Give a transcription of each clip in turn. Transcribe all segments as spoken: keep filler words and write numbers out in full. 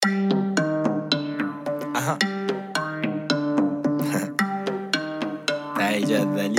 آها ته جدولی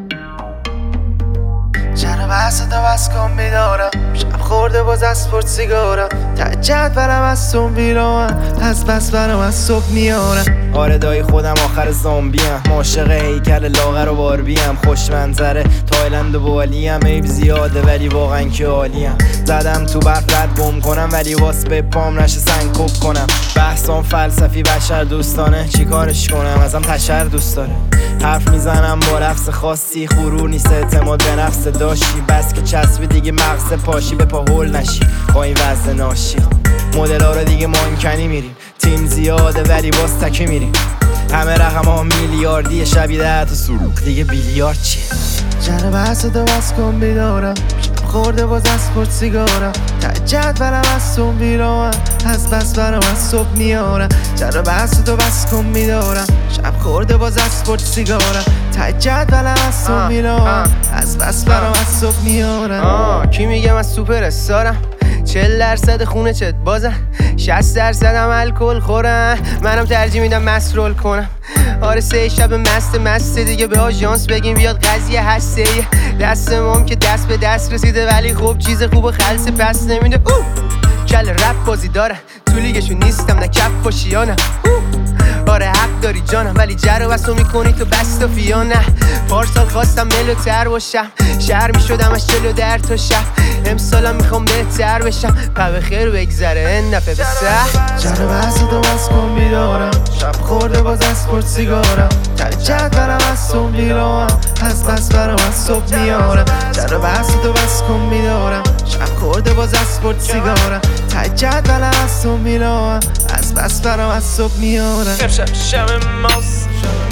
چرا بحث تو بس کن بیدارم شب خورده باز از سپورت سیگارم تجد برم از تون بیرام از بس برم از صبح میارم. آره دایی خودم آخر زامبیم، عاشق هیکل لاغر و باربیم، خوش منظره تایلند و بالیم، عیب زیاده ولی واقعا که عالیم. زدم تو برف رد گم کنم ولی واس به پام نشه سنگ کپ کنم. بحثام فلسفی بشر دوستانه، چی کارش کنم ازم تشر دوست داره. حرف میزنم با رقص خاصی، غرور نیست اعتماد به نفس داشتی، بس که چسبی دیگه مغز پاشی به پا هول نشی با این وزن ناشی. مدل ها رو دیگه مانکنی میریم، تیم زیاده ولی باز تکی میریم، همه رقم ها میلیاردیه، شبیه ده تا سروق دیگه بیلیارد چیه. چرا بحث تو بس کن بیدارم شب خورده باز از سپورت سیگارم تجد برم از تون بیرام از بس برم از صبح میارم. چرا بحث تو بس کن بیدارم شب خورده باز از سپورت سیگارم تجد برم از تون بیرام از بس برم از صبح میارم. کی میگه من سوپر استارم؟ چهل درصد خونه چت بازم، شصت درصد هم الکل خورم، منم ترجیح میدم مست رول کنم. آره سه شب مست مست دیگه به آژانس بگیم بیاد قضیه هسته دست مام که دست به دست رسیده ولی خوب چیز خوب خلص پس نمیده. اوه کل رپ بازی دارم تو لیگشون نیستم نه کف پاشیانم. آره حق داری جانم ولی جر و بسو میکنی تو بست و فیانه. پارسال خواستم ملوتر باشم، شهر میشدم از چلو در تا شب، امسالم میخوام بهتر بشم، پا خیر بگذره این نفه به سه. چرا بحث تو بس کن بیدارم شب خورده باز از سپورت سیگارم تجد برم از تون بیرام از بس برم از صبح میارم. چرا بحث تو بس کن بیدارم شب خورده باز از سپورت سیگارم تجد برم از تون بیرام از بس برم از صبح میارم. امشب شب ماست،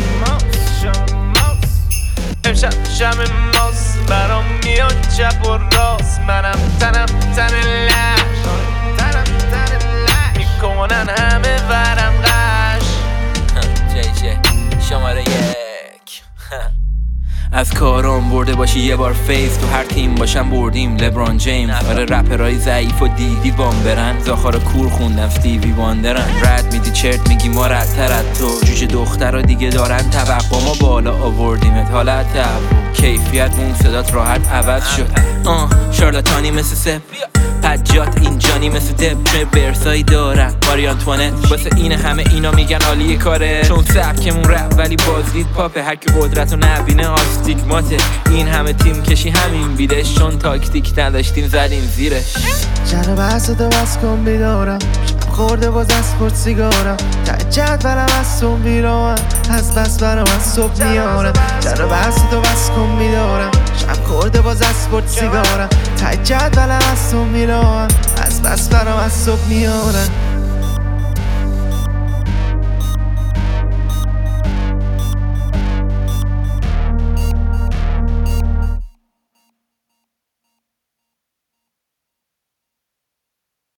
امشب شب ماست، برام میاد چپ و راست، منم تنم تن لش، تنم تن لش میکنن همه ورم قش. جی جی شماره یک از کارام برده باشی یه بار فیز، تو هر تیم باشم بردیم لبران جیمز. آره رپرای ضعیف و دیدی بام برن، زاخار کور خوندن استیوی واندرن. رد میدی چرت میگی ما ردتر از تو، جوجه دخترها دیگه دارن توقع ما بالا آوردیمت حالت هوا، کیفیت اون صدات راحت عوض شد. آه شارلاتانی مثل سپ پجات اینجانی مثل دبچه برسایی دارن ماری آنتوانت، واسه این همه اینا میگن عالی کاره، چون سبکمون رپ ولی بازدید پاپه، هر که قدرت و نبینه آستیگماته. این همه تیم کشی همین بیدش، چون تاکتیک نداشتیم زدیم زیرش. چرا بحث تو بس کن بیدارم شب خورده باز از سپورت سیگارم تجد برم از تون بیرام از بس برم از صبح میارم. چرا بحث تو بس کن بیدارم شب خورده باز از سپورت سیگارم تجد برم از تون بیرام از بس برم از صبح میارم.